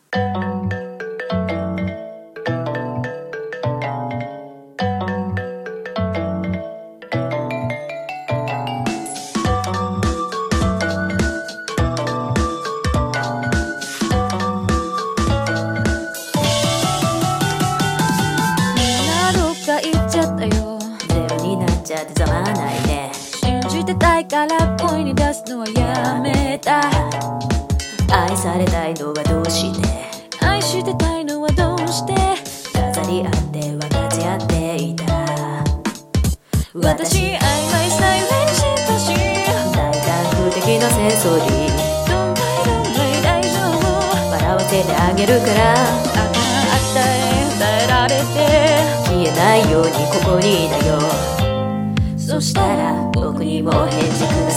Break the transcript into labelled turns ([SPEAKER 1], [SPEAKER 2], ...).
[SPEAKER 1] ざまないね。信じてたいから声に出すのはやめた。愛されたいのはどうして、愛してたいのはどうして、飾り合って分かち合っていた。私曖昧サイレンしたし、大胆不敵なセンソリー、どんばいどんばい大丈夫、笑わせてあげるから。あったえられて消えないようにここにいたよ。そしたら僕にも返事くだ